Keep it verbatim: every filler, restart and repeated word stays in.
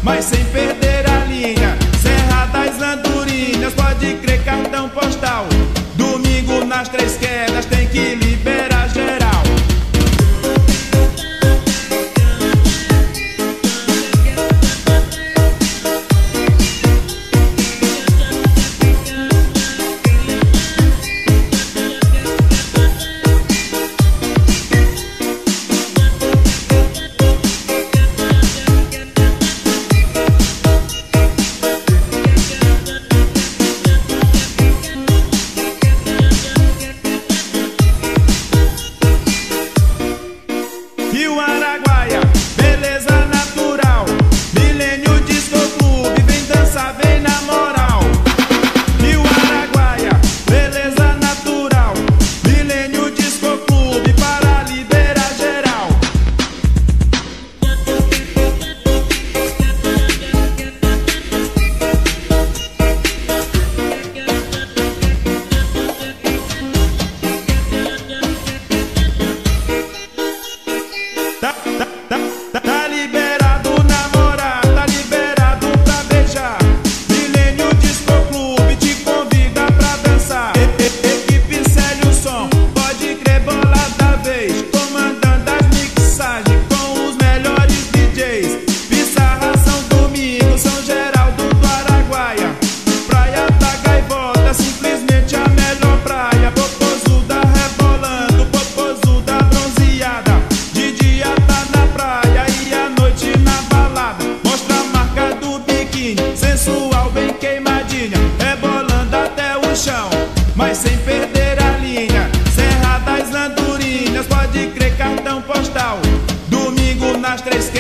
mas sem perder a linha. Serra das Andorinhas, pode crer, cartão postal. Domingo nas Três Quedas tem que liberar geral. Rio Araguaia, beleza natural. Milênio Disco Clube, vem dançar, vem na moral. Rio Araguaia, beleza natural. Milênio Disco Clube, para liberar geral. Tá, tá, tá, tá, tá liberado namorar, tá liberado pra beijar. Milênio Disco Clube te convida pra dançar. E, e, equipe Célio Som, pode crer, bola da vez. Comandando as mixagens com os melhores D Js. Pissarra, São Domingo, São Geraldo do Araguaia. Praia da Gaivota, simplesmente a melhor praia. Popozuda rebolando, popozuda bronzeada. De dia tá na praia e à noite na balada. Mostra a marca do biquíni, sensual, bem queimadinha, rebolando até o chão, mas sem perder a linha. Serra das Andorinhas, pode crer, cartão postal. Domingo nas Três